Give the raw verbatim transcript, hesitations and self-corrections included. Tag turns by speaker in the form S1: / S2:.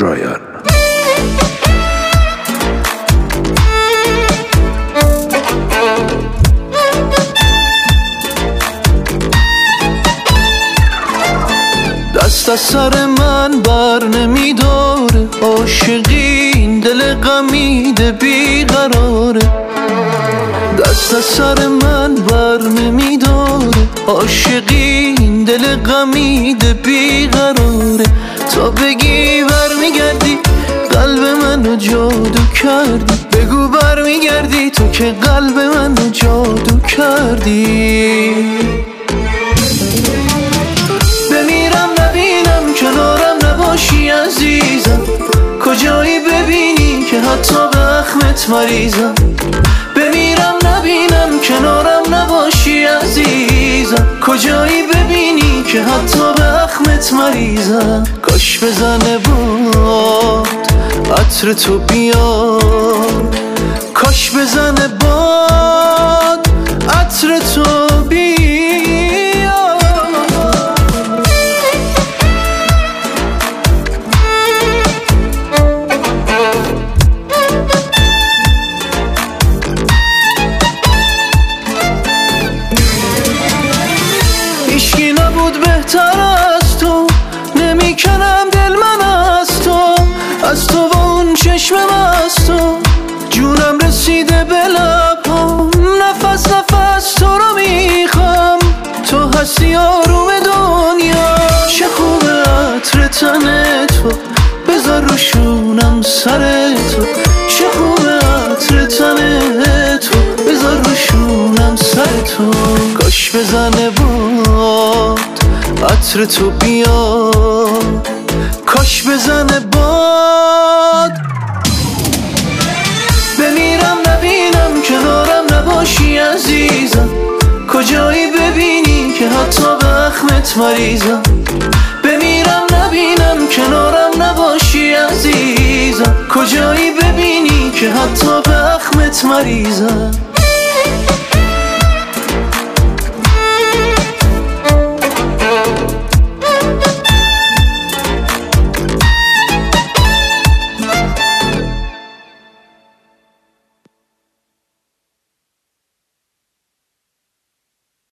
S1: رایان.
S2: دست از سر من بر نمیداره، عاشقی این دل غمیده بیقراره. دست از سر من بر نمیداره، عاشقی این دل غمیده بیقراره. تا بگی بر میگردی قلب منو جادو کردی، بگو بر میگردی تو که قلب منو جادو کردی. بمیرم نبینم کنارم نباشی عزیزم، کجایی ببینی که حتی به اخمت مریضم. بمیرم نبینم کنارم نباشی عزیزم، کجایی ببینی که حتی به اخمت مریضم. کاش بزنه باد عطر تو بیاد، کاش بزنه باد عطر تو بیاد. هیچکی نبود بهتر از تو، نمیکنم دل من از تو، از تو و اون چشمم از تو. جونم رسیده به لبام، نفس نفس تو رو میخوام، تو هستی آروم دنیا. چه خوبه عطر تن تو، بذار روشونم سر تو. چه خوبه عطر تن تو، بذار روشونم سر تو. کاش بزنه باد عطر تو بیاد، کاش بزنه باد. بمیرم نبینم کنارم نباشی عزیزم، کجایی ببینی که حتی به اخمت مریضم. بمیرم نبینم کنارم نباشی عزیزم، کجایی ببینی که حتی به اخمت مریضم.